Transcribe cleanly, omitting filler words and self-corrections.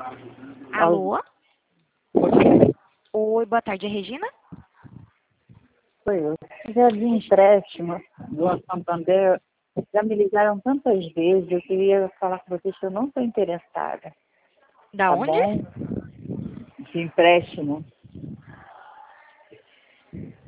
Alô? Oi, boa tarde, é Regina? Foi eu. Já de empréstimo do Santander, já me ligaram tantas vezes, eu queria falar com vocês que eu não estou interessada. Da Tá onde? bom? De empréstimo.